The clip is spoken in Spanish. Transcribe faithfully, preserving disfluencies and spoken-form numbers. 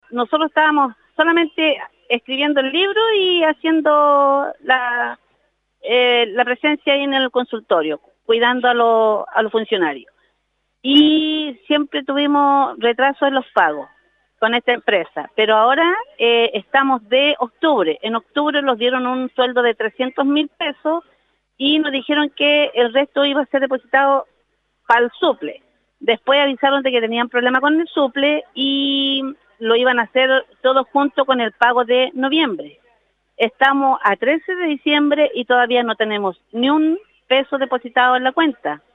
nosotros estábamos solamente escribiendo el libro y haciendo la, eh, la presencia ahí en el consultorio, cuidando a, lo, a los funcionarios. Y siempre tuvimos retraso en los pagos con esta empresa, pero ahora eh, estamos de octubre. En octubre nos dieron un sueldo de trescientos mil pesos y nos dijeron que el resto iba a ser depositado para el suple. Después avisaron de que tenían problema con el suple y lo iban a hacer todo junto con el pago de noviembre. Estamos a trece de diciembre y todavía no tenemos ni un peso depositado en la cuenta.